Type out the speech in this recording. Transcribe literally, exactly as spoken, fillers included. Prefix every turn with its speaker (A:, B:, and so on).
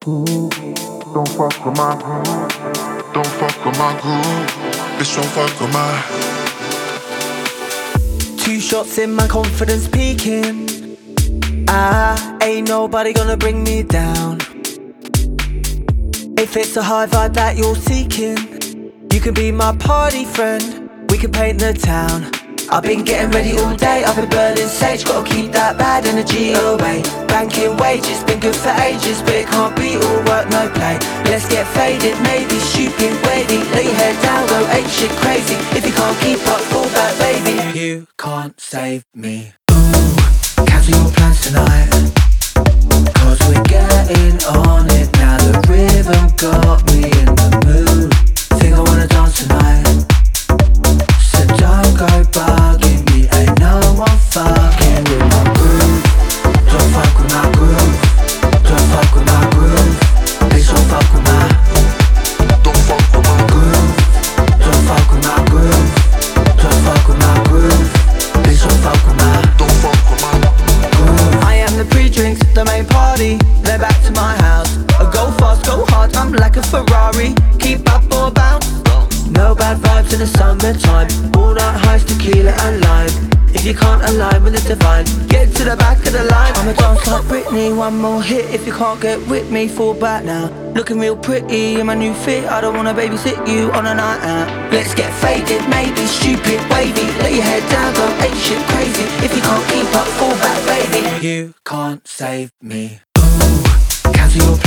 A: Don't fuck with my groove. Don't fuck with my groove. Bitch, don't fuck with my.
B: Two shots in, my confidence peaking. Ah, ain't nobody gonna bring me down. If it's a high vibe that you're seeking, you can be my party friend. We can paint the town. I've been getting ready all day, I've been burning sage. Gotta keep that bad energy away. Banking wages, been good for ages, but it can't be all work, no play. Let's get faded, maybe stupid, wavy. Lay your head down, go ape shit crazy. If you can't keep up, fall back, baby. You can't save me. Ooh, cancel your plans tonight, cause we're getting on it now. The rhythm got me in the mood. Think I wanna dance tonight, so don't go bugging me. Ain't no one fucking with my groove. Don't fuck with my groove. Don't fuck with my groove. Please don't fuck with my.
A: Don't fuck with my
B: groove. Don't fuck with my groove. Don't fuck with my groove. Please don't fuck with my.
A: Don't fuck with my
B: groove. I am the pre-drinks, the main party. Then back to my house. I go fast, go hard, I'm like a Ferrari. Keep up or bounce. No bad vibes in the summertime. All night highs, tequila and lime. If you can't align with the divine, get to the back of the line. I'ma dance like Britney, one more hit. If you can't get with me, fall back now. Looking real pretty in my new fit. I don't wanna babysit you on a night out. Let's get faded, maybe stupid, wavy. Lay your head down, go ape shit crazy. If you can't keep up, fall back, baby. You can't save me. Ooh, cancel your